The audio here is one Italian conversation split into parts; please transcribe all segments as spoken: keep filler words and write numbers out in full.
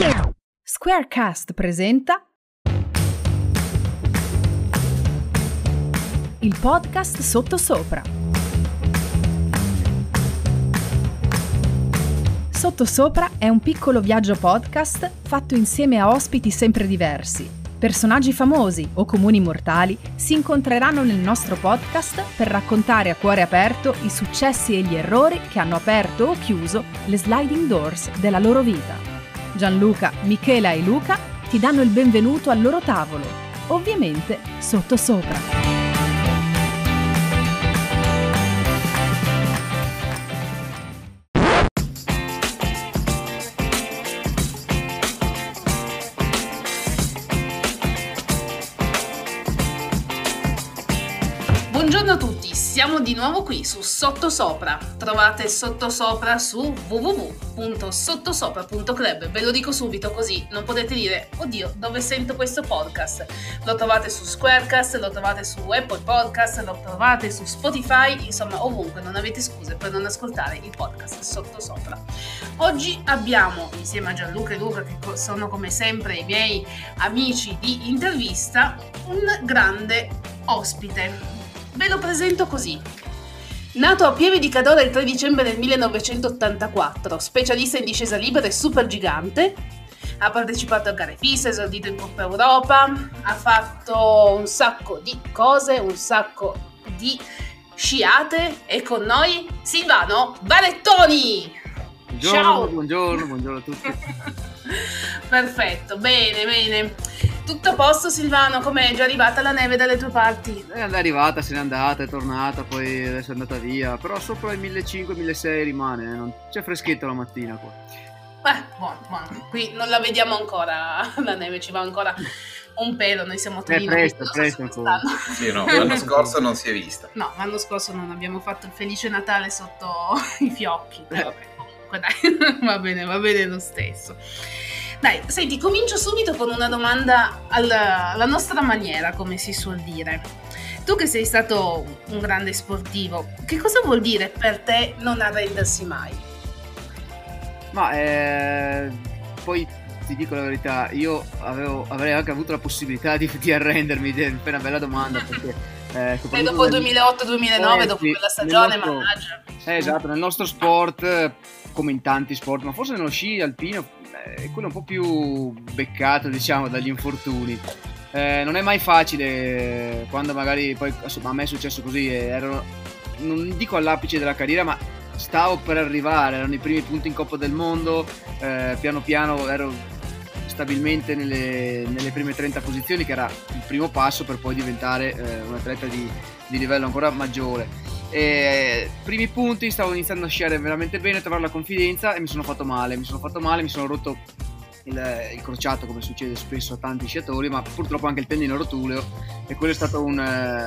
Squarecast presenta il podcast Sottosopra. Sottosopra è un piccolo viaggio podcast fatto insieme a ospiti sempre diversi. Personaggi famosi o comuni mortali si incontreranno nel nostro podcast per raccontare a cuore aperto i successi e gli errori che hanno aperto o chiuso le sliding doors della loro vita. Gianluca, Michela e Luca ti danno il benvenuto al loro tavolo, ovviamente sottosopra. Buongiorno a tutti, siamo di nuovo qui su Sottosopra. Trovate Sottosopra su w w w punto sottosopra punto club. Ve lo dico subito così non potete dire oddio dove sento questo podcast. Lo trovate su Squarecast, lo trovate su Apple Podcast, lo trovate su Spotify, insomma ovunque, non avete scuse per non ascoltare il podcast Sottosopra. Oggi abbiamo insieme a Gianluca e Luca, che sono come sempre i miei amici di intervista, un grande ospite. Ve lo presento così. Nato a Pieve di Cadore il tre dicembre del millenovecentottantaquattro, specialista in discesa libera e supergigante, ha partecipato a gare fisse, esordito in Coppa Europa, ha fatto un sacco di cose, un sacco di sciate, e con noi Silvano Varettoni! Buongiorno, ciao! Buongiorno, buongiorno a tutti. Perfetto, bene, bene. Tutto a posto Silvano, com'è? Già arrivata la neve dalle tue parti? È arrivata, se n'è andata, è tornata, poi adesso è andata via. Però sopra i millecinquecento milleseicento rimane, eh? Non... c'è freschetto la mattina qua. Beh, buono, buono. Qui non la vediamo ancora, la neve ci va ancora un pelo, noi siamo a Torino. È presto, presto ancora. Sì, no, l'anno scorso non si è vista. No, l'anno scorso non abbiamo fatto il Felice Natale sotto i fiocchi. Eh, vabbè, comunque dai, va bene, va bene lo stesso. Dai, senti, comincio subito con una domanda alla, alla nostra maniera, come si suol dire. Tu che sei stato un grande sportivo, che cosa vuol dire per te non arrendersi mai? Ma eh, poi ti dico la verità, io avevo, avrei anche avuto la possibilità di, di arrendermi, è una bella domanda, perché eh, e dopo il duemilaotto duemilanove, eh, dopo sì, quella stagione, nostro, mannaggia. Eh, esatto, nel nostro sport, come in tanti sport, ma forse nello sci alpino è quello un po' più beccato, diciamo, dagli infortuni. Eh, non è mai facile quando magari, poi a me è successo così, ero, non dico all'apice della carriera, ma stavo per arrivare, erano i primi punti in Coppa del Mondo, eh, piano piano ero stabilmente nelle, nelle prime trenta posizioni, che era il primo passo per poi diventare eh, un atleta di, di livello ancora maggiore. E, primi punti, stavo iniziando a sciare veramente bene, a trovare la confidenza, e mi sono fatto male, mi sono fatto male, mi sono rotto il, il crociato, come succede spesso a tanti sciatori, ma purtroppo anche il tendine rotuleo, e quello è stato un,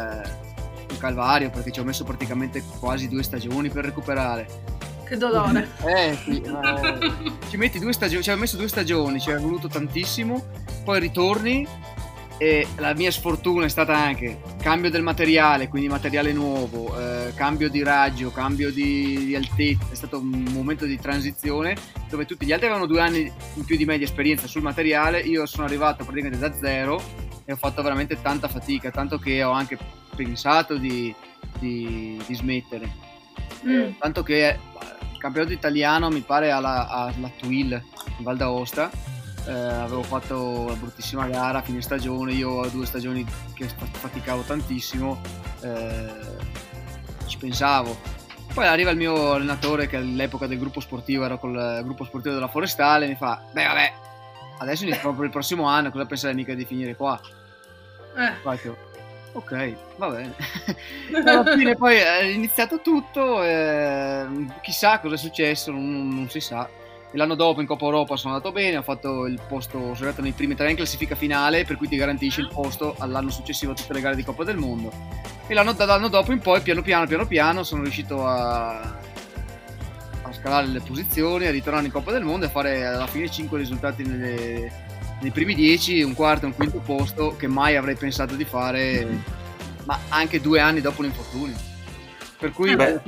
eh, un calvario, perché ci ho messo praticamente quasi due stagioni per recuperare. Che dolore. Eh sì, eh, ci metti due stagioni, ci ho messo due stagioni, ci è voluto tantissimo, poi ritorni. E la mia sfortuna è stata anche cambio del materiale, quindi materiale nuovo, eh, cambio di raggio, cambio di, di altezza. È stato un momento di transizione dove tutti gli altri avevano due anni in più di me di esperienza sul materiale. Io sono arrivato praticamente da zero e ho fatto veramente tanta fatica, tanto che ho anche pensato di, di, di smettere. Mm. Eh, tanto che il campionato italiano mi pare alla, alla Twill in Val d'Aosta. Eh, avevo fatto una bruttissima gara a fine stagione, io ho due stagioni che faticavo tantissimo, eh, ci pensavo. Poi arriva il mio allenatore, che all'epoca del gruppo sportivo era col gruppo sportivo della Forestale, e mi fa: beh vabbè, adesso inizio proprio il prossimo anno, cosa pensare mica di finire qua? Eh. Faccio, ok, va bene. Alla fine poi è iniziato tutto, eh, chissà cosa è successo, non, non si sa. E l'anno dopo in Coppa Europa sono andato bene, ho fatto il posto, sono arrivato nei primi tre in classifica finale, per cui ti garantisce il posto all'anno successivo a tutte le gare di Coppa del Mondo. E l'anno, dall'anno dopo in poi, piano piano piano piano, sono riuscito a, a scalare le posizioni, a ritornare in Coppa del Mondo e a fare alla fine cinque risultati nelle, nei primi dieci, un quarto e un quinto posto, che mai avrei pensato di fare, ma anche due anni dopo l'infortunio. Per cui Beh. alla fine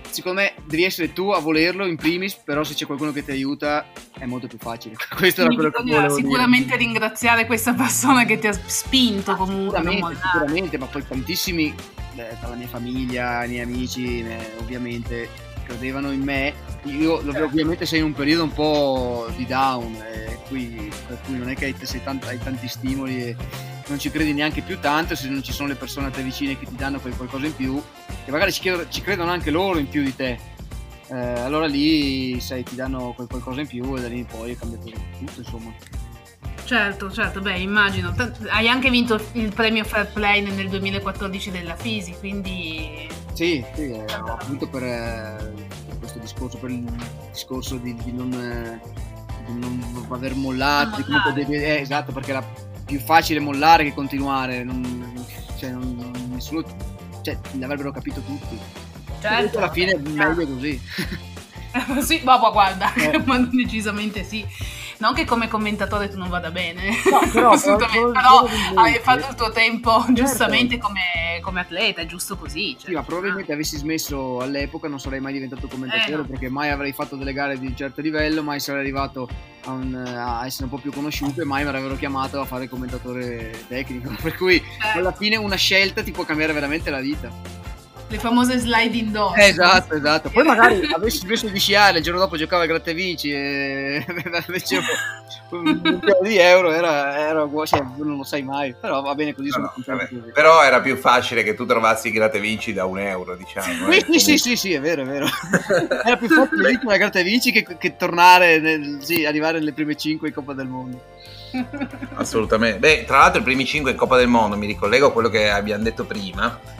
secondo me devi essere tu a volerlo in primis, però se c'è qualcuno che ti aiuta è molto più facile. Questo era quello che volevo sicuramente dire. Ringraziare questa persona che ti ha spinto, ah, comunque sicuramente, sicuramente, ma poi tantissimi eh, dalla mia famiglia, i miei amici eh, ovviamente credevano in me. Io certo. ovviamente sei in un periodo un po' di down eh, qui, per cui non è che hai, sei tanti, hai tanti stimoli e non ci credi neanche più tanto se non ci sono le persone a te vicine che ti danno quel qualcosa in più, che magari ci, chiedono, ci credono anche loro in più di te, eh, allora lì sai, ti danno quel qualcosa in più e da lì in poi è cambiato tutto, insomma. Certo, certo, beh, immagino. Hai anche vinto il premio Fair Play nel duemilaquattordici della Fisi, quindi... Sì, sì, eh, ho appunto per, eh, per questo discorso, per il discorso di, di, non, eh, di non aver mollato, di comunque, di, eh, esatto, perché era più facile mollare che continuare, non, cioè, non, nessuno, cioè, l'avrebbero capito tutti. Certo, alla fine è meglio così. Sì, ma guarda, eh. ma decisamente sì. Non che come commentatore tu non vada bene, no, però, assolutamente, però, però hai fatto il tuo tempo, certo. giustamente come, come atleta, è giusto così. Cioè. Sì, ma probabilmente avessi smesso all'epoca non sarei mai diventato commentatore, eh, no. perché mai avrei fatto delle gare di un certo livello, mai sarei arrivato a, un, a essere un po' più conosciuto e mai mi avrebbero chiamato a fare commentatore tecnico, per cui certo. alla fine una scelta ti può cambiare veramente la vita. Le famose sliding door. Esatto, esatto. Poi magari avessi smesso di sciare, il giorno dopo giocavo a gratta e vinci e facevo un milione di euro, era, era cioè, non lo sai mai, però va bene così. No, sono no, così. Però era più facile che tu trovassi i gratta e vinci da un euro, diciamo. Sì, eh. sì, sì, sì, sì, è vero, è vero. Era più facile vincere la gratta e vinci che, che tornare, nel, sì, arrivare nelle prime cinque in Coppa del Mondo. Assolutamente. Beh, tra l'altro i primi cinque in Coppa del Mondo, mi ricollego a quello che abbiamo detto prima.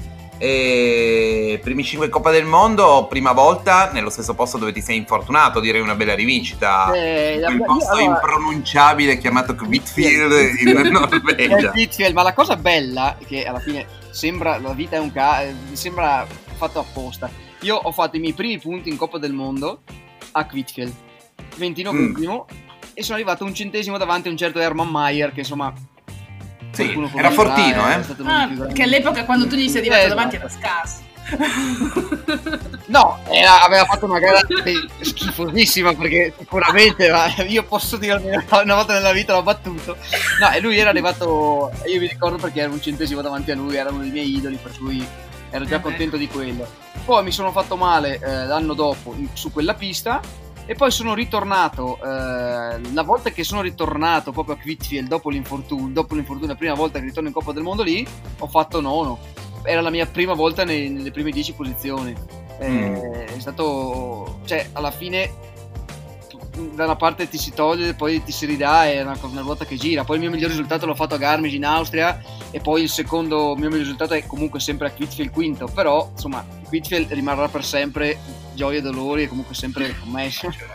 E primi cinque in Coppa del Mondo, prima volta nello stesso posto dove ti sei infortunato, direi una bella rivincita. Eh, quel la, posto allora, impronunciabile chiamato Kvitfjell in Norvegia. Kvitfjell, ma la cosa bella è che alla fine sembra, la vita è un ca- sembra fatto apposta. Io ho fatto i miei primi punti in Coppa del Mondo a Kvitfjell, ventinovesimo, mm. e sono arrivato un centesimo davanti a un certo Hermann Mayer che insomma sì, era fortino, eh? Ah, che all'epoca quando tu gli sei arrivato eh, davanti era scarso. No, era, aveva fatto una gara schifosissima perché sicuramente io posso dire una volta nella vita l'ho battuto. No, e lui era arrivato, io mi ricordo perché era un centesimo davanti a lui, era uno dei miei idoli, per cui ero già contento di quello. Poi mi sono fatto male eh, l'anno dopo su quella pista. E poi sono ritornato, eh, la volta che sono ritornato proprio a Kvitfjell dopo l'infortunio, dopo l'infortunio, la prima volta che ritorno in Coppa del Mondo lì, ho fatto nono. Era la mia prima volta nei, nelle prime dieci posizioni. Eh, mm. È stato, cioè, alla fine, da una parte ti si toglie e poi ti si ridà, è una, una ruota che gira. Poi il mio miglior risultato l'ho fatto a Garmisch in Austria e poi il secondo mio miglior risultato è comunque sempre a Kvitfjell quinto, però insomma Kvitfjell rimarrà per sempre gioie e dolori e comunque sempre con me.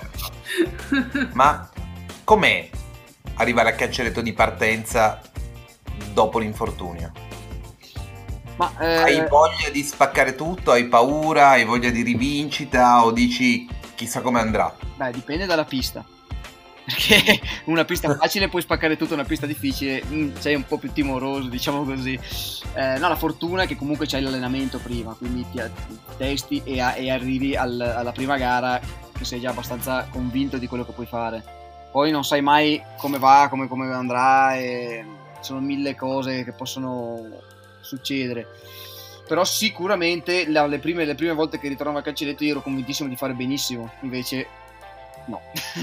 Ma com'è arrivare al cancelletto di partenza dopo l'infortunio? Ma, eh... Hai voglia di spaccare tutto? Hai paura? Hai voglia di rivincita? O dici chissà come andrà? Beh, dipende dalla pista. Perché una pista facile puoi spaccare tutto, una pista difficile mh, sei un po' più timoroso, diciamo così. Eh, no, la fortuna è che comunque c'hai l'allenamento prima, quindi ti, ti testi e, a, e arrivi al, alla prima gara che sei già abbastanza convinto di quello che puoi fare. Poi non sai mai come va, come, come andrà, e sono mille cose che possono succedere. Però sicuramente la, le, prime, le prime volte che ritornavo al cancelletto io ero convintissimo di fare benissimo, invece no.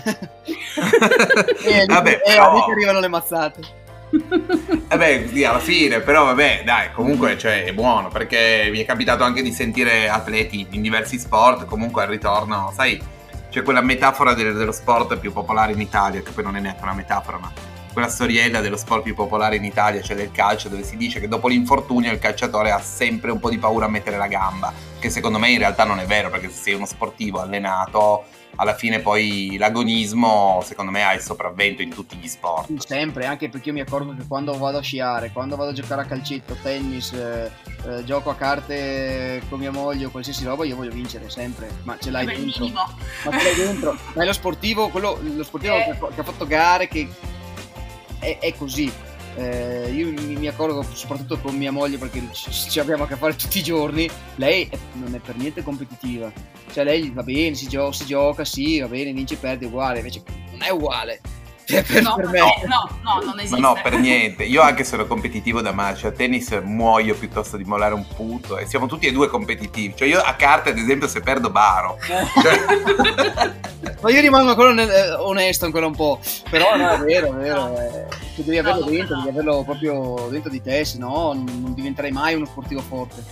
E vabbè, lì, però... lì che arrivano le mazzate. Vabbè, sì, alla fine, però vabbè, dai, comunque cioè, è buono, perché mi è capitato anche di sentire atleti in diversi sport, comunque al ritorno, sai, c'è quella metafora del, dello sport più popolare in Italia, che poi non è neanche una metafora, ma quella storiella dello sport più popolare in Italia, cioè del calcio, dove si dice che dopo l'infortunio il calciatore ha sempre un po' di paura a mettere la gamba, che secondo me in realtà non è vero, perché se sei uno sportivo allenato, alla fine poi l'agonismo secondo me ha il sopravvento in tutti gli sport. Sempre, anche perché io mi accorgo che quando vado a sciare, quando vado a giocare a calcetto, tennis, eh, eh, gioco a carte con mia moglie o qualsiasi roba, io voglio vincere sempre, ma ce l'hai dentro. Ma ce l'hai dentro. Ma è lo sportivo, quello, lo sportivo eh. che, che ha fatto gare, che è, è così. eh, io mi, mi accorgo soprattutto con mia moglie, perché ci, ci abbiamo a che fare tutti i giorni. Lei è, non è per niente competitiva, cioè lei va bene, si, gio- si gioca, sì, va bene, vince e perde uguale, invece non è uguale. Per, no, per me. no, no, no, non esiste. Ma no, per niente. Io anche sono competitivo da marcia. A tennis muoio piuttosto di mollare un puto. E siamo tutti e due competitivi. Cioè io a carte, ad esempio, se perdo baro. Cioè... Ma io rimango ancora ne- eh, onesto ancora un po'. Però no, è vero, è vero. No. Eh, che devi averlo No, dentro, no. devi averlo proprio dentro di te, se no non, non diventerai mai uno sportivo forte.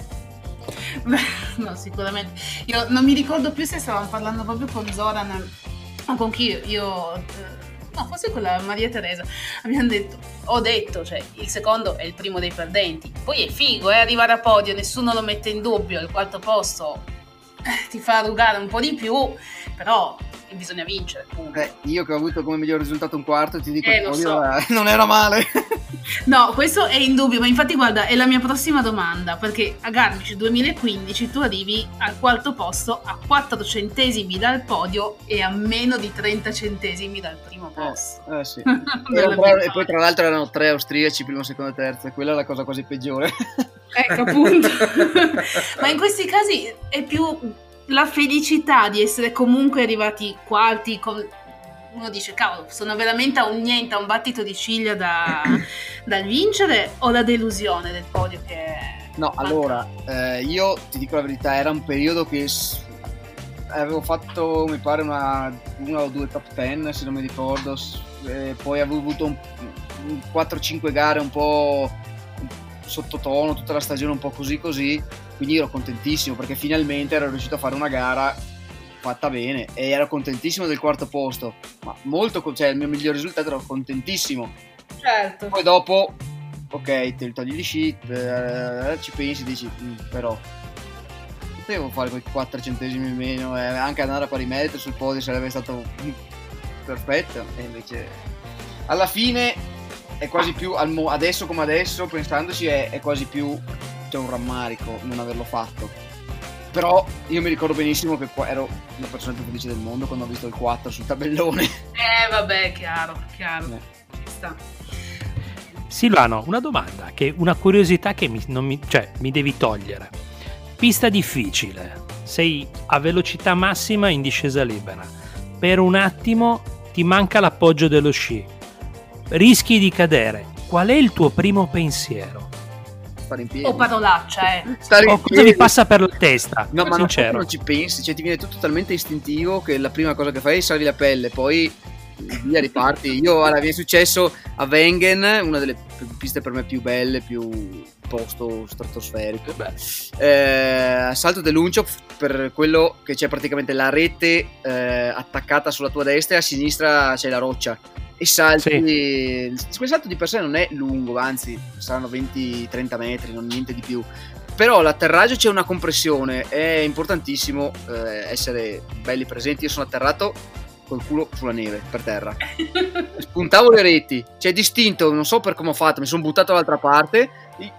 No, sicuramente. Io non mi ricordo più se stavamo parlando proprio con Zoran o con chi. Io... eh, no, forse con la Maria Teresa. Abbiamo detto, ho detto, cioè, il secondo è il primo dei perdenti. Poi è figo, eh, arrivare a podio, nessuno lo mette in dubbio. Il quarto posto eh, ti fa rugare un po' di più, però bisogna vincere. Punto. Eh, io che ho avuto come miglior risultato un quarto, ti dico Eh, il lo podio, so. eh, non era male. No, questo è indubbio, ma infatti guarda, è la mia prossima domanda, perché a Garmisch duemilaquindici tu arrivi al quarto posto a quattro centesimi dal podio e a meno di trenta centesimi dal primo posto. Eh, eh sì. Della Erano tre- e vittoria. poi tra l'altro erano tre austriaci, primo, secondo e terzo, e quella è la cosa quasi peggiore. Ecco, appunto. Ma in questi casi è più la felicità di essere comunque arrivati quarti con... Uno dice, cavolo, sono veramente a un niente, a un battito di ciglia da, dal vincere, o la delusione del podio che... No, allora, eh, io ti dico la verità, era un periodo che s- avevo fatto, mi pare, una, una o due top ten, se non mi ricordo, s- eh, poi avevo avuto un, un quattro cinque gare un po' sottotono, tutta la stagione un po' così così, quindi ero contentissimo perché finalmente ero riuscito a fare una gara fatta bene e ero contentissimo del quarto posto, ma molto, con- cioè il mio miglior risultato, ero contentissimo. Certo. Poi dopo, ok, te li togli di shit, eh, ci pensi, dici, "Mm, però potevo fare quei quattro centesimi in meno e anche andare a pari merito sul podio sarebbe stato mm, perfetto", e invece alla fine è quasi più, al mo- adesso come adesso, pensandoci, è, è quasi più, c'è un rammarico non averlo fatto. Però io mi ricordo benissimo che qua ero la persona più felice del mondo quando ho visto il quattro sul tabellone. Eh, vabbè, chiaro, chiaro. Eh. Ci sta. Silvano, una domanda, che una curiosità che mi, non mi, cioè, mi devi togliere. Pista difficile, sei a velocità massima in discesa libera. Per un attimo ti manca l'appoggio dello sci. Rischi di cadere. Qual è il tuo primo pensiero? Stare in piedi. O parolaccia, eh. Stare in O cosa piedi. vi passa per la testa? No, ma non, sincero. non ci pensi, cioè ti viene tutto talmente istintivo che la prima cosa che fai è salvi la pelle, poi via riparti. Io, guarda, mi è successo a Wengen, una delle piste per me più belle, più posto stratosferico. Beh, Eh, salto dell'Uncio, per quello che c'è praticamente la rete eh, attaccata sulla tua destra e a sinistra c'è la roccia. E salti, quel salto di per sé non è lungo, anzi saranno venti trenta metri, non niente di più, però l'atterraggio c'è una compressione, è importantissimo eh, essere belli presenti. Io sono atterrato col culo sulla neve, per terra, spuntavo le reti, cioè distinto, non so per come ho fatto, mi sono buttato dall'altra parte,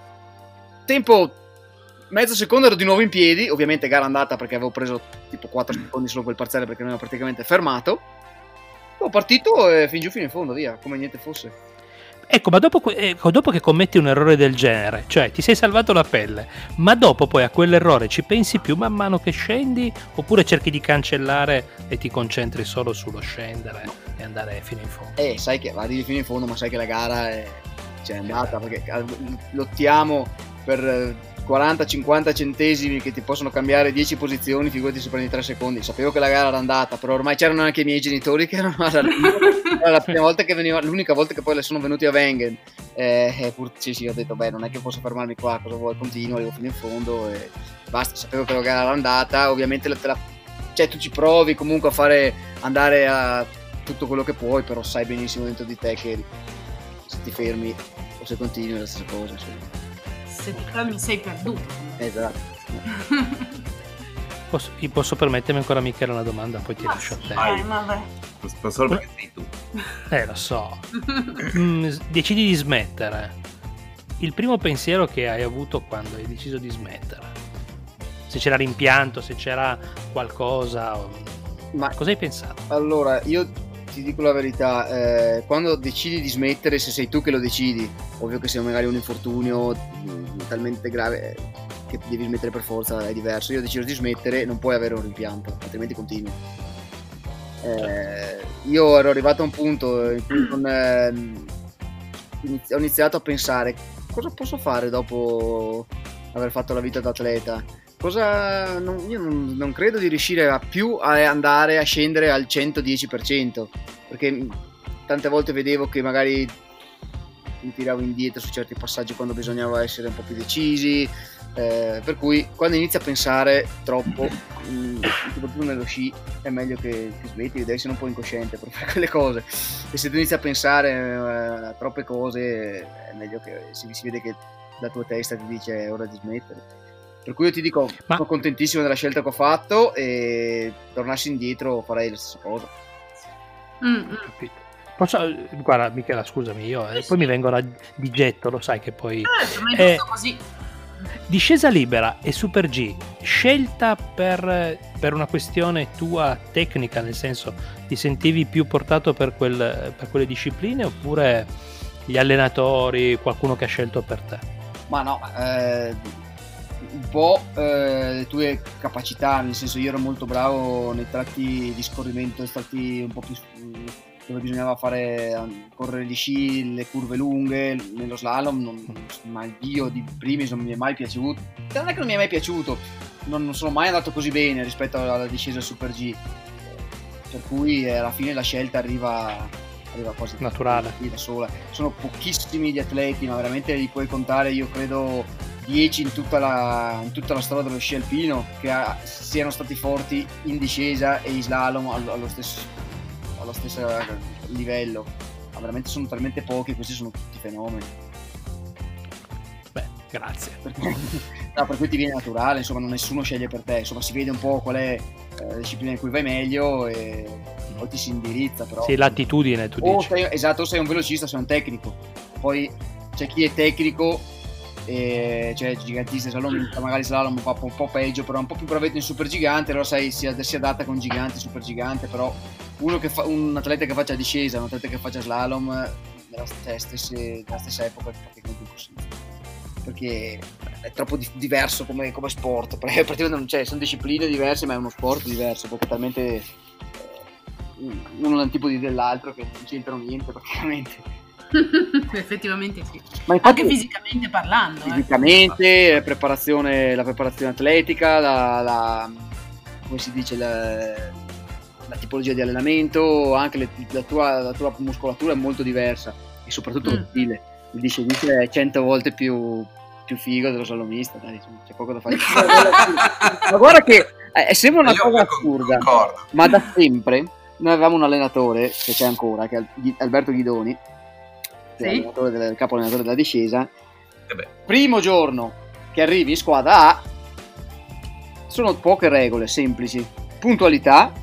tempo mezzo secondo ero di nuovo in piedi, ovviamente gara andata perché avevo preso tipo quattro secondi solo quel parziale perché non ero praticamente fermato. Ho partito e fin giù fino in fondo, via, come niente fosse. ecco, ma dopo, que- ecco, dopo che commetti un errore del genere, cioè ti sei salvato la pelle, ma dopo poi a quell'errore ci pensi più man mano che scendi, oppure cerchi di cancellare e ti concentri solo sullo scendere e andare fino in fondo? Eh, sai che arrivi fino in fondo, ma sai che la gara è, cioè, è andata, perché eh, lottiamo per quaranta cinquanta centesimi che ti possono cambiare dieci posizioni, figurati se prendi tre secondi. Sapevo che la gara era andata, però ormai c'erano anche i miei genitori che erano all'arrivo. Era la prima volta che veniva, l'unica volta che poi le sono venuti a Wengen. Eh, eh, pur, sì, sì, ho detto, beh, non è che posso fermarmi qua, cosa vuoi, continuo, arrivo fino in fondo e basta. Sapevo che la gara era andata, ovviamente la, te la, cioè tu ci provi comunque a fare, andare a tutto quello che puoi, però sai benissimo dentro di te che se ti fermi o se continui è la stessa cosa, insomma. Se ti fermi sei perduto. Esatto. Posso, io posso permettermi ancora, Michele, una domanda, poi ti Ma lascio a sì, te. dai, ma vai. Solo perché sei tu. Eh, lo so. Mm, s- decidi di smettere. Il primo pensiero che hai avuto quando hai deciso di smettere? Se c'era rimpianto, se c'era qualcosa, o- Ma cosa hai pensato? allora, io ti dico la verità, eh, quando decidi di smettere, se sei tu che lo decidi, ovvio che se magari un infortunio mh, talmente grave eh, che devi smettere per forza è diverso. Io ho deciso di smettere, non puoi avere un rimpianto, altrimenti continui. Eh, io ero arrivato a un punto in cui non, eh, inizi- ho iniziato a pensare cosa posso fare dopo aver fatto la vita d'atleta. Cosa, non, io non, non credo di riuscire a più a andare a scendere al centodieci per cento, perché tante volte vedevo che magari mi tiravo indietro su certi passaggi quando bisognava essere un po' più decisi, eh, per cui quando inizi a pensare troppo, mh, soprattutto nello sci, è meglio che ti smetti, devi essere un po' incosciente per fare quelle cose, e se tu inizi a pensare eh, a troppe cose è meglio che si, si vede che la tua testa ti dice è ora di smettere. Per cui io ti dico, Ma... sono contentissimo della scelta che ho fatto, e tornassi indietro farei la stessa cosa. Mm-hmm. Posso... Guarda Michela, scusami, io eh, poi mi vengono di getto, lo sai che poi... Eh, ma è giusto così. Discesa libera e Super G, scelta per, per una questione tua tecnica, nel senso ti sentivi più portato per, quel, per quelle discipline, oppure gli allenatori, qualcuno che ha scelto per te? Ma no, eh, un po' eh, le tue capacità, nel senso io ero molto bravo nei tratti di scorrimento, tratti un po' più dove bisognava fare correre gli sci, le curve lunghe, nello slalom non, ma io di primis non mi è mai piaciuto, non è che non mi è mai piaciuto, non, non sono mai andato così bene rispetto alla discesa Super G, per cui eh, alla fine la scelta arriva arriva quasi naturale da sola. Sono pochissimi gli atleti, ma veramente li puoi contare, io credo dieci in tutta la, in tutta la storia dello sci alpino che ha, siano stati forti in discesa e in slalom allo, allo stesso allo stesso livello. Ma veramente sono talmente pochi, questi sono tutti fenomeni. Beh, grazie. Perché, no, per cui ti viene naturale, insomma, non nessuno sceglie per te, insomma, si vede un po' qual è eh, la disciplina in cui vai meglio e poi ti si indirizza, però. Sì, l'attitudine, tu o dici. sei, esatto, o sei un velocista o sei un tecnico. Poi c'è chi è tecnico, e cioè gigantista, slalom, magari slalom fa un po' peggio, però è un po' più bravetto in super gigante, allora sai, si, si adatta con gigante, super gigante, però uno che fa, un atleta che faccia discesa, un atleta che faccia slalom nella, cioè, stesse, nella stessa epoca è praticamente impossibile, perché è troppo di, diverso come, come sport, perché praticamente non c'è, sono discipline diverse ma è uno sport diverso, proprio talmente eh, uno l'antipodi dell'altro che non c'entrano niente praticamente. Effettivamente sì, ma infatti, anche fisicamente parlando fisicamente eh. preparazione, la preparazione atletica, la, la come si dice la, la tipologia di allenamento, anche le, la, tua, la tua muscolatura è molto diversa e soprattutto mm. lo stile, il discesa è cento volte più, più figo dello slalomista, dai, c'è poco da fare. Ma guarda che eh, sembra una Io cosa assurda, concordo. Ma da sempre noi avevamo un allenatore che c'è ancora, che è Alberto Ghidoni, sì? Allenatore del, il capo allenatore della discesa. Eh beh. Primo giorno che arrivi in squadra A sono poche regole semplici: puntualità,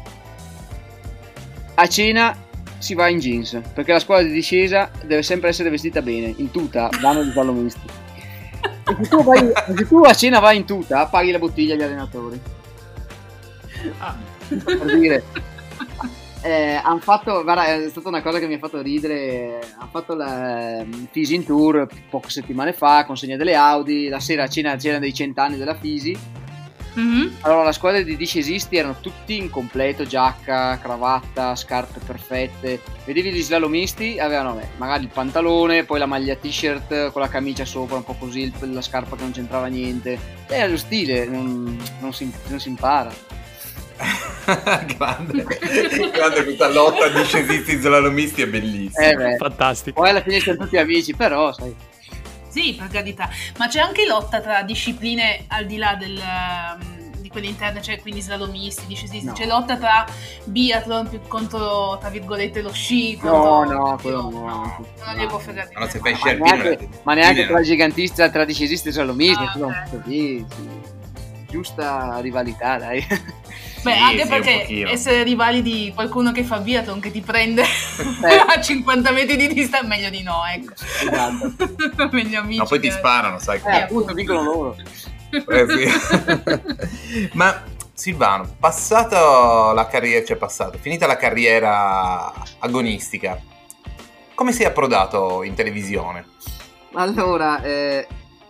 a cena si va in jeans perché la squadra di discesa deve sempre essere vestita bene, in tuta, vanno gli slallomisti. E se tu, vai, se tu a cena vai in tuta paghi la bottiglia agli allenatori. Ah, per dire, Eh, hanno fatto, guarda, è stata una cosa che mi ha fatto ridere. Hanno fatto la Fisi in Tour poche settimane fa, consegna delle Audi, la sera a cena c'erano dei cent'anni della Fisi. Mm-hmm. Allora la squadra di discesisti erano tutti in completo, giacca, cravatta, scarpe perfette. Vedevi gli slalomisti, avevano beh, magari il pantalone, poi la maglia t-shirt con la camicia sopra, un po' così, la scarpa che non c'entrava niente. Era lo stile, non, non, si, non si impara. grande, grande questa lotta di discesisti slalomisti è bellissima, eh fantastico. Poi alla fine siamo tutti amici, però sai. Sì, per carità, ma c'è anche lotta tra discipline al di là del, di quelle interne, cioè quindi slalomisti, discesisti, no. C'è lotta tra biathlon contro, tra virgolette, lo sci. No, no, quello no, no. Non gli può fregare. Ma, se fai ma neanche, ma neanche tra gigantisti, tra discesisti e slalomisti, ah, okay. Così, sì. Giusta rivalità, dai. Beh, sì, anche sì, perché essere rivali di qualcuno che fa biathlon che ti prende eh. a cinquanta metri di distanza, meglio di no, ecco. Esatto. Meglio amici. No, poi ti che... sparano, sai. Eh, appunto, dicono loro. Eh, sì. Ma Silvano, passato la carriera, cioè passato, finita la carriera agonistica, come sei approdato in televisione? Allora, eh,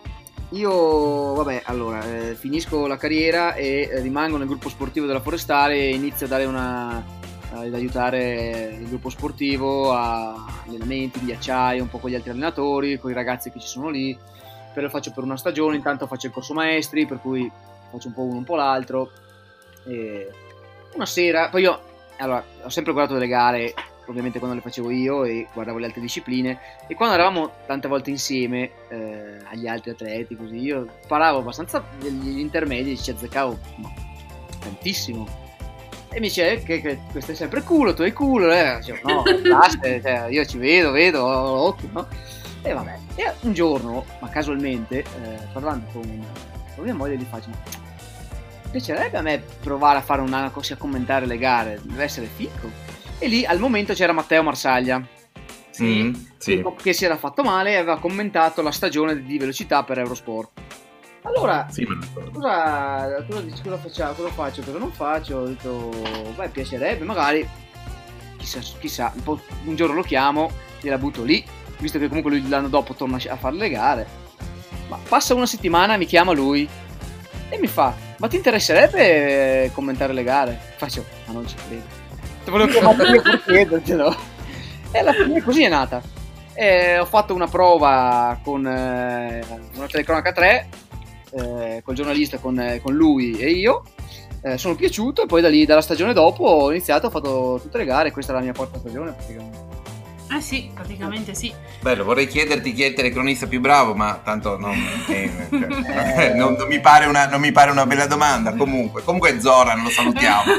io, vabbè, allora, eh, finisco la carriera e eh, rimango nel gruppo sportivo della Forestale e inizio a dare una, ad aiutare il gruppo sportivo a allenamenti, ghiacciai, un po' con gli altri allenatori, con i ragazzi che ci sono lì. Però lo faccio per una stagione, intanto faccio il corso maestri, per cui faccio un po' uno, un po' l'altro. E una sera, poi io, allora, ho sempre guardato delle gare, ovviamente quando le facevo io e guardavo le altre discipline, e quando eravamo tante volte insieme eh, agli altri atleti così, io paravo abbastanza degli intermedi e ci azzeccavo ma, tantissimo e mi dice che, che questo è sempre culo, tu hai culo, eh? Dicevo, no, basta, cioè, io ci vedo, vedo, ho occhio, no? E vabbè, e un giorno, ma casualmente, eh, parlando con, con mia moglie, gli faccio: mi piacerebbe a me provare a fare una cosa, a commentare le gare, deve essere fico. E lì al momento c'era Matteo Marsaglia, sì, mm, sì. che si era fatto male e aveva commentato la stagione di velocità per Eurosport. Allora, sì, cosa, cosa, dici, cosa, facciamo, cosa faccio, cosa non faccio? Ho detto, beh, piacerebbe, magari, chissà, chissà un, po', un giorno lo chiamo, gliela butto lì, visto che comunque lui l'anno dopo torna a fare le gare. Ma passa una settimana, mi chiama lui e mi fa: ma ti interesserebbe commentare le gare? Faccio: ma non ci credo. Te volevo chiamare io per chiedertelo. E alla fine così è nata. E ho fatto una prova con eh, una telecronaca tre, eh, col giornalista, con, con lui e io. Eh, sono piaciuto e poi da lì, dalla stagione dopo, ho iniziato, ho fatto tutte le gare. Questa è la mia quarta stagione praticamente. Eh sì, praticamente sì. Bello, vorrei chiederti chi è il telecronista più bravo, ma tanto non, eh, cioè, non, non, mi pare una, non mi pare una bella domanda. Comunque, comunque Zoran, lo salutiamo.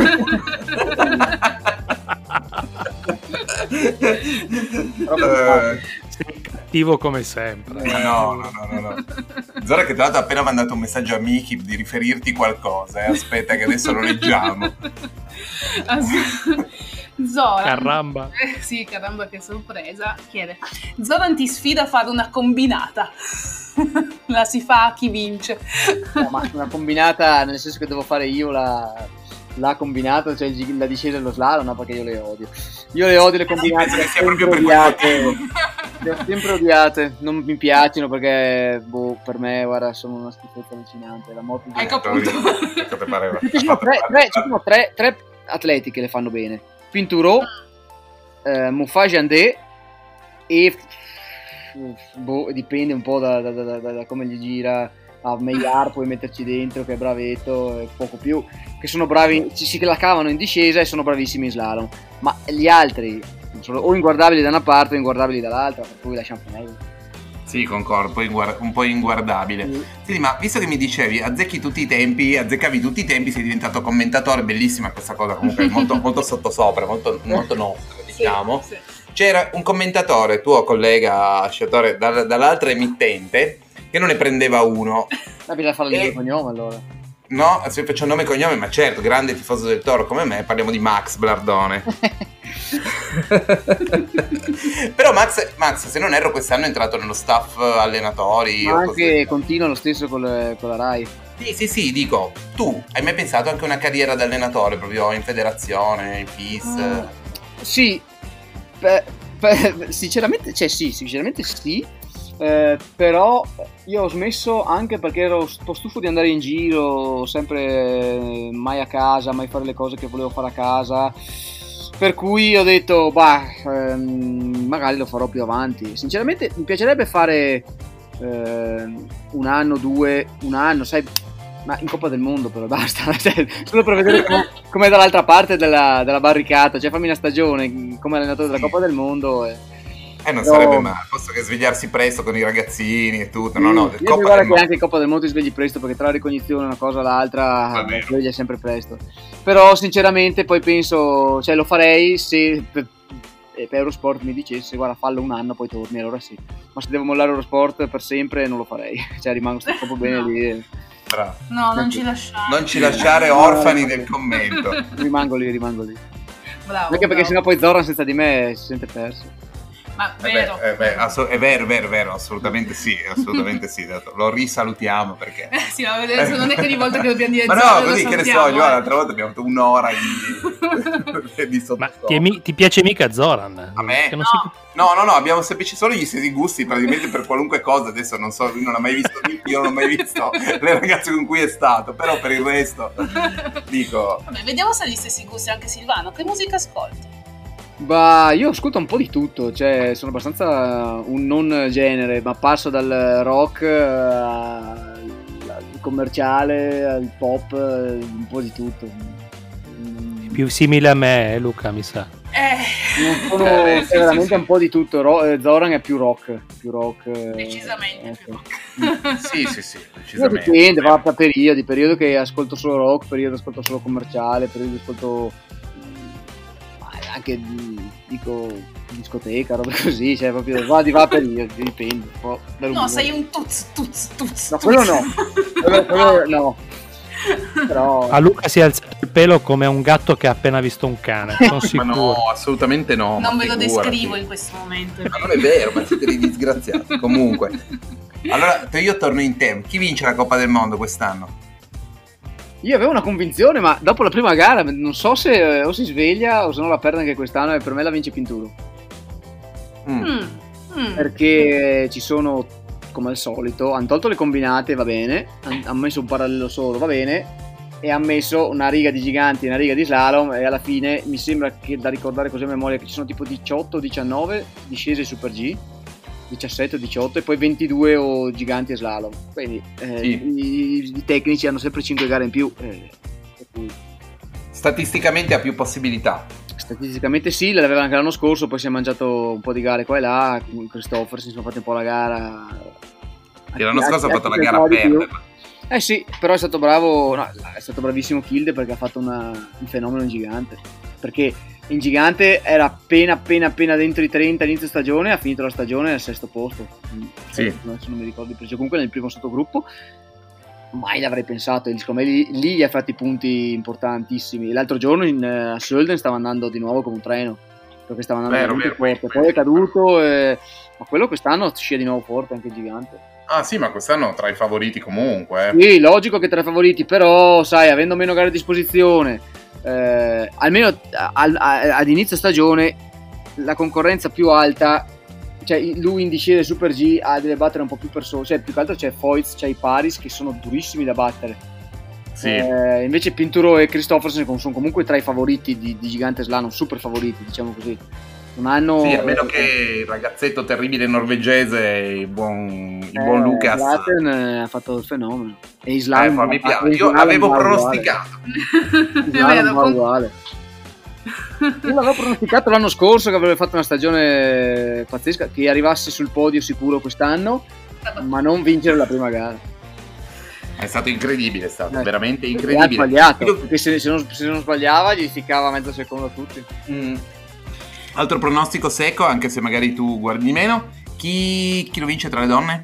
uh, Sei cattivo come sempre. Ma no, no, no, no, no. Zoran, che tra l'altro ha appena mandato un messaggio a Miki di riferirti qualcosa. Eh. Aspetta che adesso lo leggiamo. Zoran, caramba, eh, sì, caramba, che sorpresa. Chiede: Zoran ti sfida a fare una combinata. La si fa a chi vince. No, ma una combinata nel senso che devo fare io la, la combinata, cioè la discesa e lo slalom, no, perché io le odio. Io le odio le combinate, le ho sempre odiate. Le ho sempre odiate, non mi piacciono perché boh, per me guarda sono una schifezza allucinante. La moto Hai capito? Ci sono tre, tre, ci sono tre, tre atleti che le fanno bene: Pinturo, eh, Mouffage Andé e boh, dipende un po' da, da, da, da, da come gli gira. A Meillard puoi metterci dentro, che è bravetto, e poco più, che sono bravi, si, si la cavano in discesa e sono bravissimi in slalom, ma gli altri sono o inguardabili da una parte o inguardabili dall'altra, per cui lasciamo fare. Sì, concordo, poi un po' inguardabile. Mm. Senti, ma visto che mi dicevi azzecchi tutti i tempi, azzeccavi tutti i tempi, sei diventato commentatore, bellissima questa cosa, comunque molto, molto sottosopra, molto, molto nostra, diciamo. Sì, sì. C'era un commentatore, tuo collega sciatore dal, dall'altra emittente, che non ne prendeva uno. Ma bisogna fare il e... cognome allora. No, se faccio nome e cognome, ma certo, grande tifoso del Toro come me, parliamo di Max Blardone. Però Max, Max, se non erro, quest'anno è entrato nello staff allenatori. Ma anche così. Continua lo stesso con, le, con la Rai. Sì, sì, sì, dico, tu hai mai pensato anche a una carriera da allenatore, proprio in federazione, in F I S? Uh, sì, per, per, sinceramente, cioè sì, sinceramente sì. Eh, però io ho smesso anche perché ero un po' stufo di andare in giro sempre, mai a casa, mai fare le cose che volevo fare a casa, per cui ho detto bah, ehm, magari lo farò più avanti. Sinceramente mi piacerebbe fare eh, un anno, due, un anno, sai, ma in Coppa del Mondo però basta, cioè, solo per vedere com'è, com'è dall'altra parte della, della barricata, cioè fammi una stagione come allenatore della Coppa del Mondo e... Eh, non no. Sarebbe male, posso che svegliarsi presto con i ragazzini e tutto. No, no, io Coppa guarda che anche in Coppa del Mondo ti svegli presto, perché tra la ricognizione una cosa e l'altra ti sveglia sempre presto. Però sinceramente poi penso, cioè lo farei se per, per Eurosport mi dicesse guarda fallo un anno poi torni, allora sì. Ma se devo mollare Eurosport per sempre non lo farei, cioè rimango troppo bene no. lì e... Bravo. No, non ci lasciare non ci lasciare orfani del commento. Rimango lì, rimango lì. Bravo, anche perché bravo. sennò poi Zoran senza di me si sente perso. Ma Eh vero. beh, eh beh, asso- è vero, è vero, è vero, assolutamente sì, assolutamente sì. Lo risalutiamo perché... Eh, sì, ma adesso non è che ogni volta che dobbiamo dire Ma Zoro no, lo così che ne so, salutiamo, io eh. l'altra volta abbiamo avuto un'ora di, di Ma sottosopra. ti, è mi- ti piace mica Zoran? A me? Che non No. si- No, no, no, abbiamo semplici solo gli stessi gusti praticamente per qualunque cosa. Adesso non so, lui non ha mai visto, io non ho mai visto le ragazze con cui è stato, però per il resto dico... Vabbè, vediamo se ha gli stessi gusti anche Silvano. Che musica ascolti? Bah, io ascolto un po' di tutto, cioè sono abbastanza un non genere, ma passo dal rock eh, al commerciale, al pop, eh, un po' di tutto. Mm, Più simile a me, eh, Luca, mi sa. Eh, Non sono Eh, sì, veramente sì, sì. un po' di tutto. Ro- eh, Zoran è più rock, più rock. eh, decisamente eh, più sì. rock. Sì, sì, sì, Io decisamente. dipende, va per periodi, periodo che ascolto solo rock, periodo ascolto solo commerciale, periodo ascolto mm, anche mm, dico discoteca, roba così, cioè proprio va di va a periodi, dipende. Un po' dall'umore. No, sei un tuz, tuz, tuz. No, tuz. quello no. Quello- quello no. Però A Luca si è alzato il pelo come un gatto che ha appena visto un cane, sono Ma sicuro. no, assolutamente no. Non ma ve lo figurati. descrivo in questo momento. Ma non è vero, ma siete dei disgraziati. Comunque, allora io torno in tema. Chi vince la Coppa del Mondo quest'anno? io avevo una convinzione, ma dopo la prima gara non so se eh, o si sveglia o se no la perde anche quest'anno e per me la vince Pinturo. Mm. Mm, mm. Perché ci sono, come al solito, hanno tolto le combinate, va bene, han- hanno messo un parallelo solo, va bene, e hanno messo una riga di giganti e una riga di slalom e alla fine mi sembra che, da ricordare così a memoria, che ci sono tipo diciotto diciannove discese Super G, diciassette diciotto e poi ventidue o giganti e slalom. Quindi eh, Sì. i, i tecnici hanno sempre cinque gare in più. eh, per cui Statisticamente ha più possibilità. statisticamente sì, l'aveva anche l'anno scorso, poi si è mangiato un po' di gare qua e là, con Christopher si sono fatti un po' la gara. Che l'anno scorso ha fatto la Anche- gara a anche un po' di più. perderla. Eh sì, però è stato bravo, no, è stato bravissimo Kilde perché ha fatto una- un fenomeno in gigante. Perché in gigante era appena appena appena dentro i trenta inizio stagione, ha finito la stagione al sesto posto. Sì. Adesso non mi ricordo di preciso, comunque nel primo sottogruppo. Mai l'avrei pensato, e secondo me lì, lì gli ha fatti punti importantissimi. L'altro giorno in, eh, a Sölden stava andando di nuovo come un treno, perché stava andando Vero, veramente vero, forte. vero, Poi è vero. caduto, e- ma quello quest'anno scia di nuovo forte anche il gigante. Ah sì, ma quest'anno tra i favoriti comunque. eh. Sì, logico che tra i favoriti, però sai, avendo meno gare a disposizione, eh, almeno al- a- ad inizio stagione, la concorrenza più alta, cioè lui in discesa Super G ha deve battere un po' più persone, cioè più che altro c'è Foyz, c'è i Paris che sono durissimi da battere. Sì. Eh, invece Pinturo e Christophersen sono comunque tra i favoriti di, di Gigante Slalom, super favoriti, diciamo così. Non hanno... Sì, a meno che il ragazzetto terribile norvegese, il buon, il eh, buon Lucas. Zlatan, eh, ha fatto il fenomeno. E Eh, Islam, fa- mi piace. e Io Islam avevo va uguale. pronosticato. È Islam vero, va con- uguale. Io l'avevo pronosticato l'anno scorso che avrebbe fatto una stagione pazzesca, che arrivasse sul podio sicuro quest'anno, ma non vincere la prima gara. È stato incredibile, è stato Eh, veramente E ha incredibile. sbagliato, Io- perché se, se non, se non sbagliava gli ficcava mezzo secondo a tutti. Mm. Altro pronostico secco, anche se magari tu guardi di meno. Chi, chi lo vince tra le donne?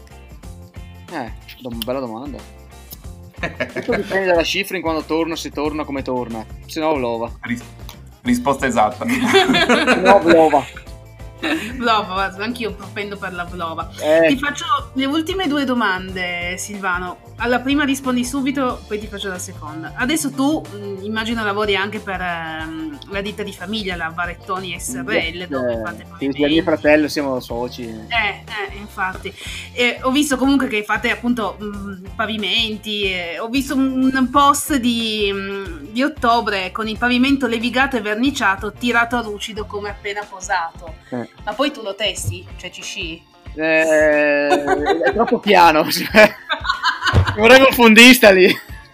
Eh, do- bella domanda. Tutto dipende dalla cifra in quando torna, se torna, come torna. Se no Vlova. Ris- risposta esatta. Se no Vlova. Vlova, guarda, anch'io propendo per la Vlova. Eh, Ti faccio le ultime due domande, Silvano. Alla prima rispondi subito, poi ti faccio la seconda. Adesso tu, mh, immagino lavori anche per ehm, la ditta di famiglia, la Varettoni S R L, dove eh, fate sì, pavimenti. sia mio fratello, siamo soci. Eh, eh, infatti. E ho visto comunque che fate appunto mh, pavimenti. eh, ho visto un, un post di, mh, di ottobre con il pavimento levigato e verniciato, tirato a lucido come appena posato. Eh. Ma poi tu lo testi? Cioè ci sci? Eh, è troppo piano. Cioè. Vorrei un fondista lì.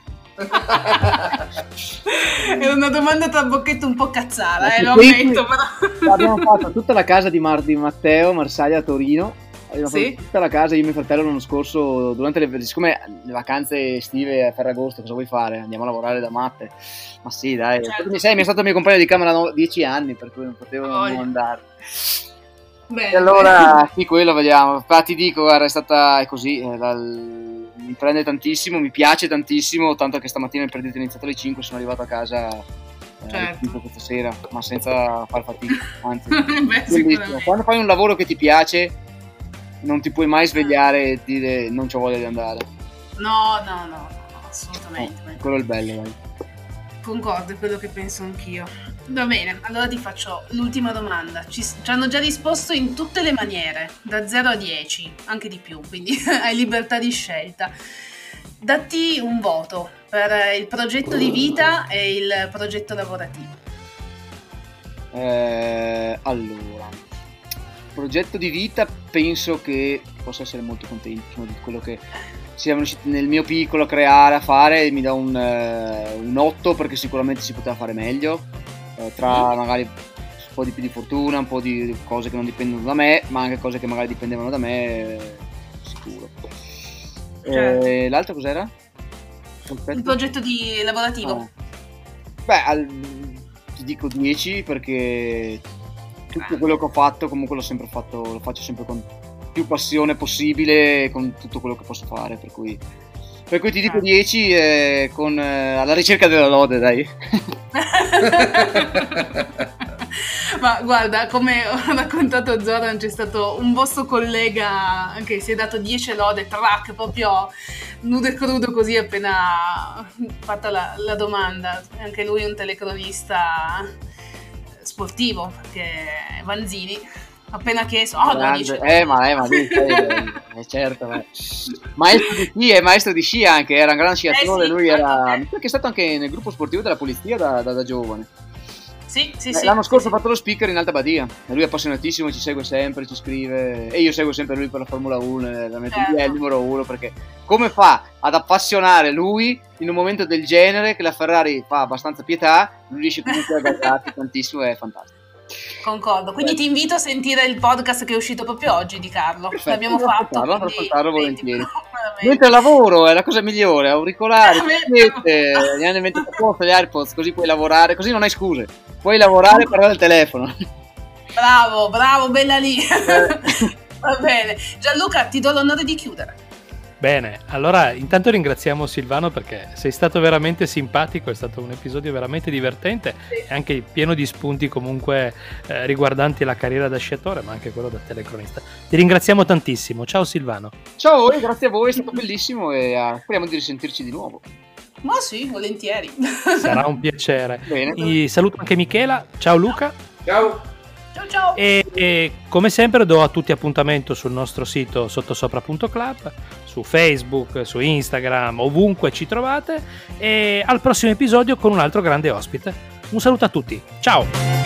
È una domanda tra bocchetto un po' cazzara, eh, lo Sì, ammetto, però. Abbiamo fatto tutta la casa di, Mar- di Matteo Marsaglia a Torino. Abbiamo Sì. fatto tutta la casa, io e mio fratello l'anno scorso, durante le, siccome le vacanze estive a Ferragosto, cosa vuoi fare? Andiamo a lavorare da matte. Ma sì, dai. Certo. Mi sai, mi è stato mio compagno di camera no- dieci anni, per cui non potevo Voglia. non andare. Bene, E allora, sì, quello vediamo. Infatti dico, guarda, è stata è così, eh, dal- mi prende tantissimo, mi piace tantissimo, tanto che stamattina il partito è iniziato alle cinque, sono arrivato a casa certo. questa sera, ma senza far fatica, anzi. Beh, sicuramente. Quando fai un lavoro che ti piace, non ti puoi mai svegliare e dire non c'ho voglia di andare. No, no, no, no, assolutamente. No, quello è il bello, dai. Concordo, è quello che penso anch'io. Va bene, allora ti faccio l'ultima domanda. Ci, ci hanno già risposto in tutte le maniere, da zero a dieci, anche di più, quindi hai libertà di scelta. Datti un voto per il progetto di vita e il progetto lavorativo. Eh, allora, progetto di vita penso che possa essere molto contento di quello che siamo riusciti nel mio piccolo a creare, a fare. Mi dà un, uh, un otto perché sicuramente si poteva fare meglio, eh, tra magari un po' di più di fortuna, un po' di cose che non dipendono da me, ma anche cose che magari dipendevano da me, eh, sicuro. Certo. Eh, l'altro cos'era? Aspetta. Il progetto di lavorativo. Ah. Beh, al, ti dico dieci perché tutto quello che ho fatto comunque l'ho sempre fatto, lo faccio sempre con più passione possibile, con tutto quello che posso fare, per cui per cui ti dico dieci, eh, con eh, alla ricerca della lode, dai. Ma guarda, come ho raccontato Zoran, c'è stato un vostro collega che si è dato dieci lode, track, proprio nudo e crudo così appena fatta la, la domanda. Anche lui è un telecronista sportivo, perché è Vanzini. Appena chiesto, oh, Grande, eh, ma, eh, ma lui, eh, certo, ma... maestro di sci, è maestro di sci anche, era un gran sciatore, eh sì, lui era, anche... perché è stato anche nel gruppo sportivo della polizia da, da, da giovane. Sì, sì, eh, sì. L'anno scorso sì, ha fatto lo speaker in Alta Badia, e lui è appassionatissimo, ci segue sempre, ci scrive, e io seguo sempre lui per la Formula uno, veramente certo. Lui è il numero uno, perché come fa ad appassionare lui in un momento del genere, che la Ferrari fa abbastanza pietà, lui riesce comunque a gasarsi tantissimo, è fantastico. Concordo, quindi ti invito a sentire il podcast che è uscito proprio oggi di Carlo. Perfetto, l'abbiamo fatto, ascoltarlo, quindi... ascoltarlo volentieri. Veramente. Mentre lavoro è la cosa migliore, auricolari, siete, gli anni venti posto, gli AirPods, così puoi lavorare, così non hai scuse, puoi lavorare e parlare al telefono. Bravo, bravo, bella lì. Va bene, Gianluca, ti do l'onore di chiudere. Bene, allora intanto ringraziamo Silvano perché sei stato veramente simpatico, è stato un episodio veramente divertente sì. E anche pieno di spunti comunque eh, riguardanti la carriera da sciatore, ma anche quello da telecronista. Ti ringraziamo tantissimo, ciao Silvano. Ciao a voi, grazie a voi, è stato bellissimo e uh, speriamo di risentirci di nuovo. Ma sì, volentieri. Sarà un piacere. Bene. E saluto anche Michela, ciao Luca. Ciao. Ciao ciao. E, e come sempre do a tutti appuntamento sul nostro sito sottosopra punto club, su Facebook, su Instagram, ovunque ci trovate, e al prossimo episodio con un altro grande ospite. Un saluto a tutti, ciao!